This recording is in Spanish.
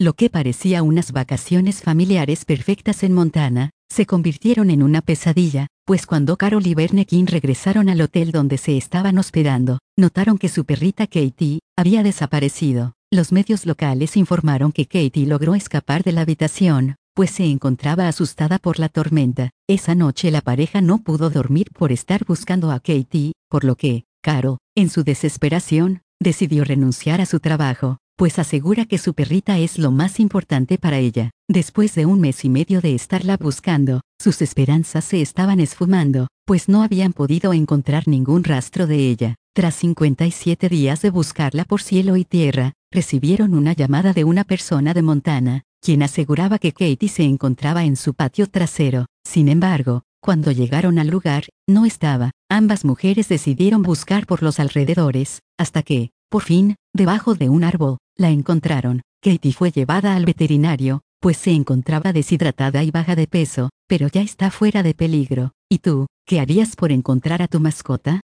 Lo que parecía unas vacaciones familiares perfectas en Montana, se convirtieron en una pesadilla, pues cuando Carol y Verne King regresaron al hotel donde se estaban hospedando, notaron que su perrita Katie había desaparecido. Los medios locales informaron que Katie logró escapar de la habitación, pues se encontraba asustada por la tormenta. Esa noche la pareja no pudo dormir por estar buscando a Katie, por lo que, Carol, en su desesperación, decidió renunciar a su trabajo, pues asegura que su perrita es lo más importante para ella. Después de 1 mes y medio de estarla buscando, sus esperanzas se estaban esfumando, pues no habían podido encontrar ningún rastro de ella. Tras 57 días de buscarla por cielo y tierra, recibieron una llamada de una persona de Montana, quien aseguraba que Katie se encontraba en su patio trasero. Sin embargo, cuando llegaron al lugar, no estaba. Ambas mujeres decidieron buscar por los alrededores, hasta que, por fin, debajo de un árbol, la encontraron. Katie fue llevada al veterinario, pues se encontraba deshidratada y baja de peso, pero ya está fuera de peligro. ¿Y tú, qué harías por encontrar a tu mascota?